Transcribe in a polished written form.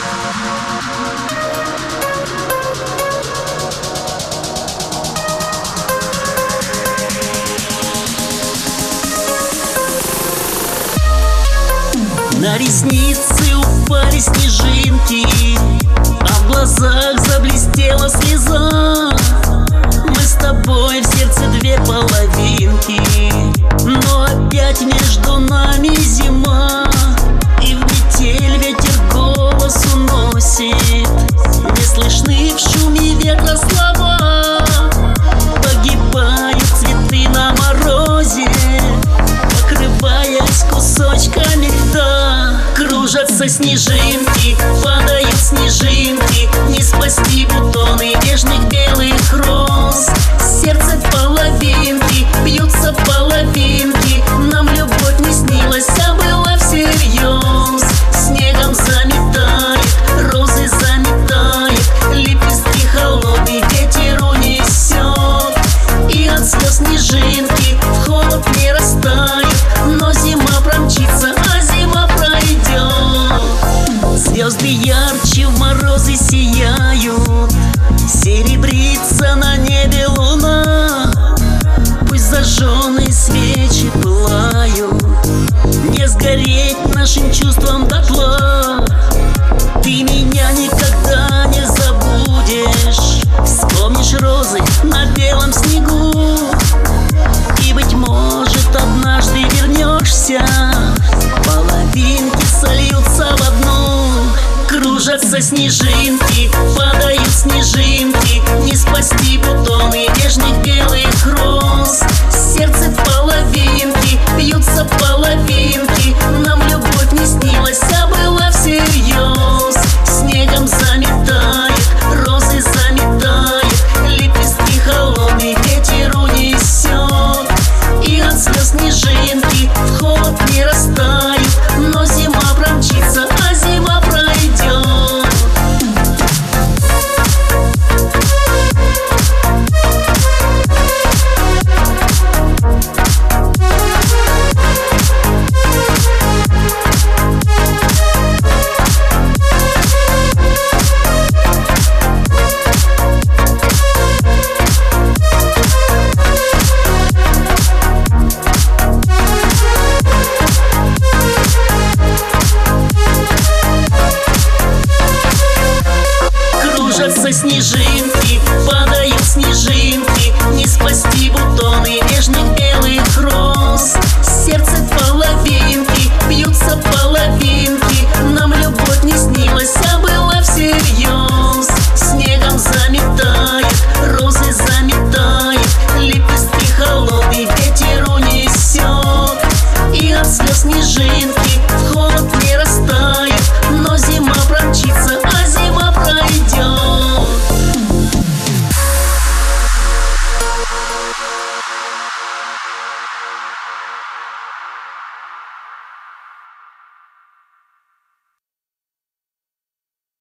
На ресницы упали снежинки, а в глазах заблестела слеза. Мы с тобой в сердце две половинки, но опять между нами зима. И в метель ветер голос уносит, не слышны в шуме ветра слова. Погибают цветы на морозе, покрываясь кусочками льда. Кружатся снежинки, падают снежинки, не спасти бутоны нежных белых роз. Сердце половинки, бьются половинки, нам любовь не снилась, а была всерьез. Снегом заметает, розы заметает, лепестки холодный ветер унесет. И от слез снежинки в холод не растает, но зима промчится, а зима пройдет. Звезды ярче в морозы сияют, серебрится на небе луна. Пусть зажженные свечи пылают, не сгореть нашим чувствам дотла. Ты меня никогда не забудешь, вспомнишь розы на белом снегу. И, быть может, однажды вернешься, половинки сольются в одну. Кружатся снежинки, падают снежинки, не спасти бутоны нежных белых роз. Сердце половинки, бьются